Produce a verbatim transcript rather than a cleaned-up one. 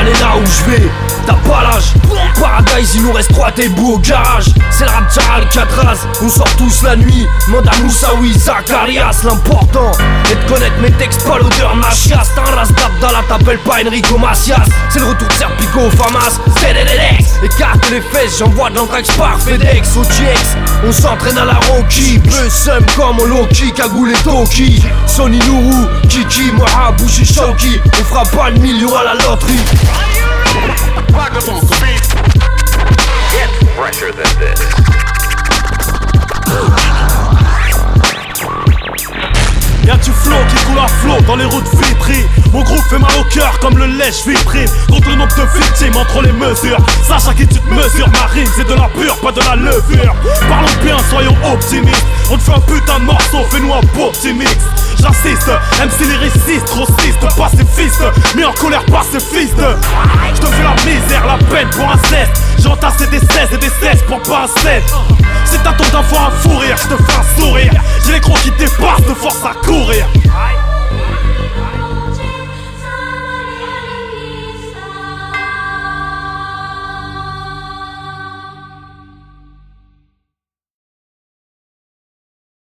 aller là où je vais. T'as pas l'âge, Paradise, il nous reste trois ébouts au garage. C'est le rap de Alcatraz, on sort tous la nuit. Manda Moussaoui, Zacharias. L'important est de connaître mes textes, pas l'odeur nachias. T'as un ras d'Abdallah, t'appelles pas Enrico Macias. C'est le retour de Serpico au Famas, Z D D X. Écarte les fesses, j'envoie de l'anthrax par FedEx. Au G X, on s'entraîne à la Rocky. Peu seum comme au Loki, Cagoule et Toki. Sonny Nourou, Kiki, Moha, Bouchi, Shoki. On fera pas le million à la loterie. Get fresher than this. Y'a du flow qui coule à flot dans les routes vitrées. Mon groupe fait mal au cœur comme le lèche vitré. Contre le nombre de victimes entre les mesures. Sache à qui tu te mesures, ma rime c'est de la pure, pas de la levure. Parlons bien, soyons optimistes. On te fait un putain de morceau, fais-nous un beau petit mix. J'insiste, M C lyriciste, grossiste, pacifiste, mis en colère pacifiste. J'te fais la misère, la peine pour un zeste. J'ai entassé des seize et des seize pour pas un sept. Si t'attends d'avoir un fou rire, j'te fais un sourire. J'ai les crocs qui dépassent de force à courir.